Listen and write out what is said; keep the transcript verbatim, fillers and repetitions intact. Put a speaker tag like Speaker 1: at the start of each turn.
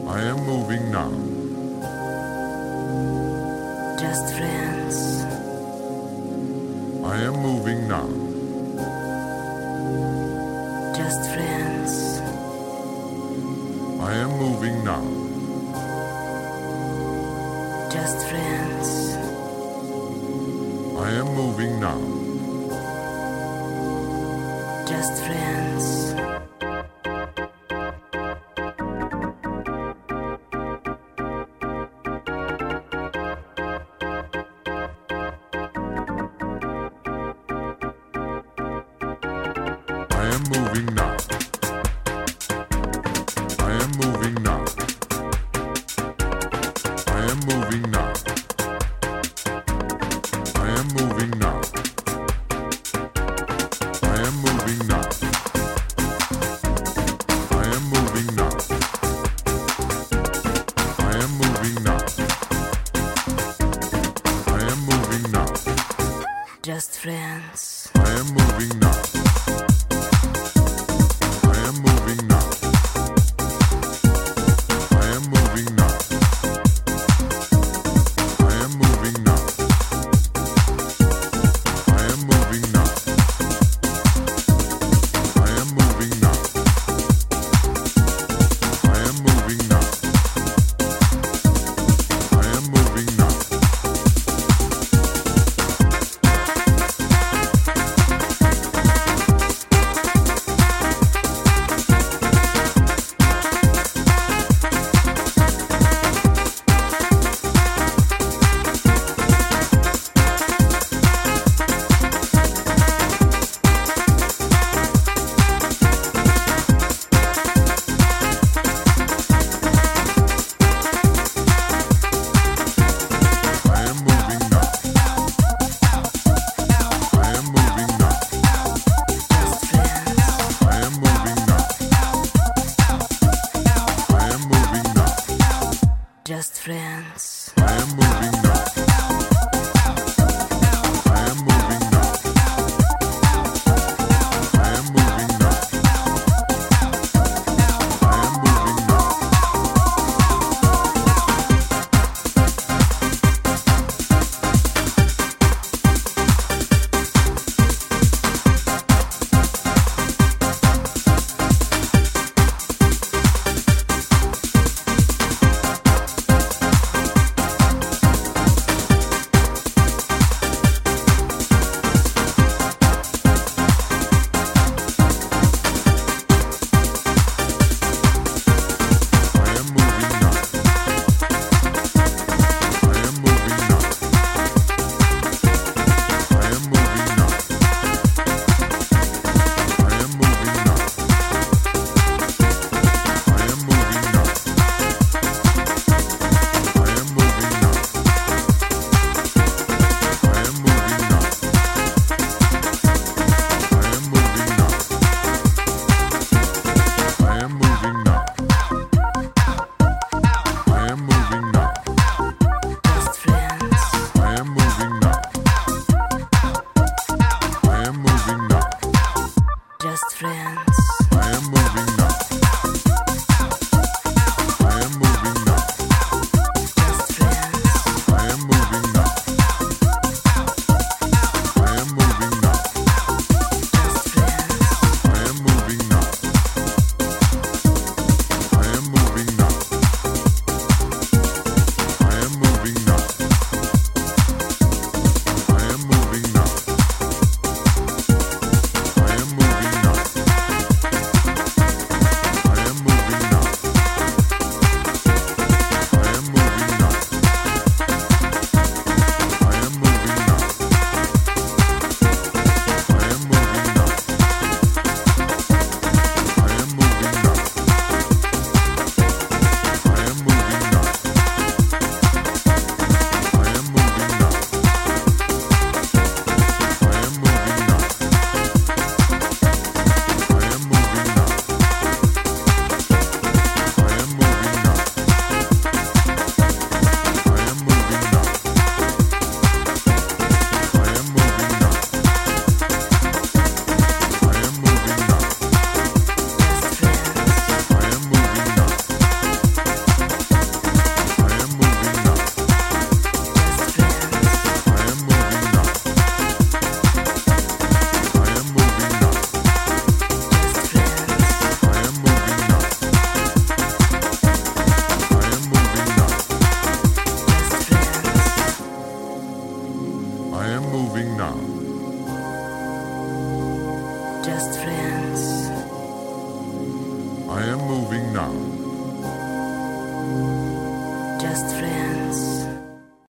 Speaker 1: I am moving now.
Speaker 2: Just friends.
Speaker 1: I am moving now.
Speaker 2: Just friends.
Speaker 1: I am moving now.
Speaker 2: Just friends.
Speaker 1: I am moving now.
Speaker 2: Just friends.
Speaker 1: I am moving now. I am moving now. I am moving now. I am moving now. I am moving now. I am moving now. I am moving now. I am moving now.
Speaker 2: Just friends.
Speaker 1: I am moving now. I am moving now. I am moving now. I am moving now. I am moving now. I am moving now. I am moving now. I am moving now.
Speaker 2: Just friends.
Speaker 1: I am moving now. I am moving now. I am moving now. I am moving now.
Speaker 2: Just friends.
Speaker 1: I am moving now.
Speaker 2: Just friends.